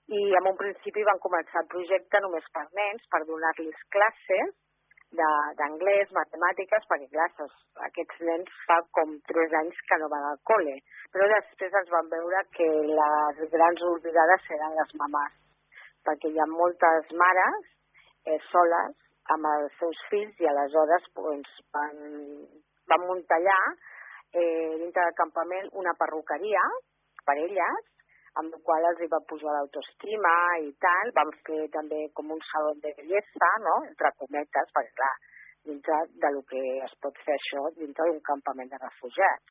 I en un principi van començar el projecte només per nens, per donar-los classes d'anglès, matemàtiques, perquè clar, aquests nens fa com 3 anys que no van al col·le. Però després ens van veure que les grans oblidades eren les mamàs, perquè hi ha moltes mares soles amb els seus fills i aleshores van muntar allà dintre del campament una perruqueria per elles, amb el qual els hi va pujar l'autoestima i tal. Van fer també com un saló de bellesa, no?, entre cometes, perquè clar, dintre del que es pot fer això dintre d'un campament de refugiats.